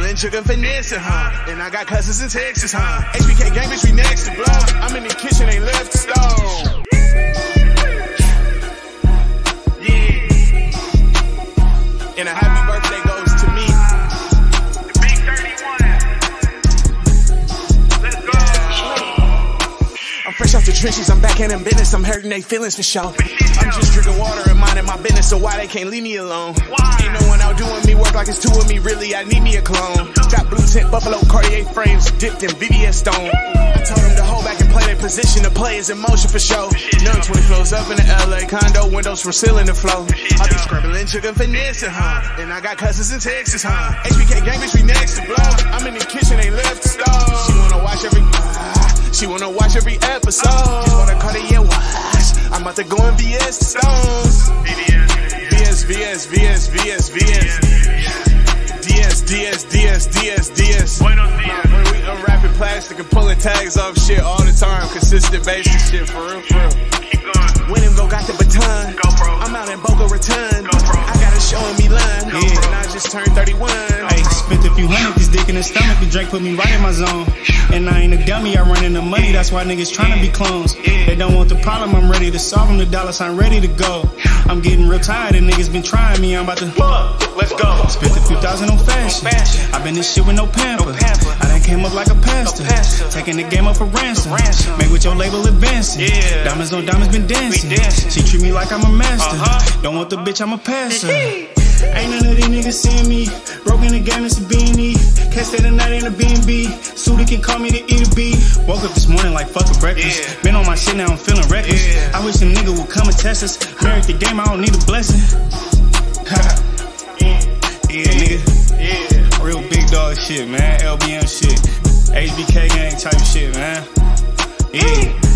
Scrambling, sugar, finessing, huh? And I got cousins in Texas, huh? HBK gang, bitch, we next to blow. I'm in the kitchen, ain't left the stove. And a happy birthday goes to me. The Big 31. Let's go. I'm fresh off the trenches, I'm back in them business. I'm hurting they feelings for sure. I'm just drinking water and minding my business, so why they can't leave me alone? Ain't no one out doing me work like it's two of me, really, I need me a clone. Got blue tint, Buffalo Cartier frames, dipped in VVS stone. I told them to hold back and play their position, the play is in motion for show. None 20 flows up in the LA condo, windows from ceiling to flow. I be scrambling, sugar, finessing, huh? And I got cousins in Texas, huh? HBK gang, bitch, we next to blow. I'm in the kitchen, ain't left the stove. She wanna watch every episode. Just wanna Cartier watch. I'm about to go in VS Stones. VS. When we unwrapping plastic and pulling tags off shit all the time. Consistent basic shit, for real. Keep going. When him got the baton. Go, bro. I'm out in Boca Raton. Go, bro. I got a show in Milan. Go, bro. And I just turned 31. Hey, spent a few hundred, this dick in the stomach, the drink put me right in my zone. And I ain't a dummy, I run in the money, that's why niggas tryna be clones. They don't want the problem, I'm ready to solve them, the dollar sign ready to go. I'm getting real tired and niggas been trying me, I'm about to Let's go. spent a few thousand on fashion. I been this shit with no pamper. I done came up like a pastor, taking the game up for ransom. Make with your label advancing. Diamonds on diamonds been dancing. She treat me like I'm a master. Don't want the bitch, I'm a passer. Ain't none of these niggas seeing me. Broke in the game, it's a beanie. Can't stay the night in a B&B. Suda can call me the E to B. Woke up this morning like fuck a breakfast. Been on my shit, now I'm feeling reckless. I wish a nigga would come and test us. Married the game, I don't need a blessing. Nigga. Real big dog shit, man. LBM shit. HBK gang type shit, man.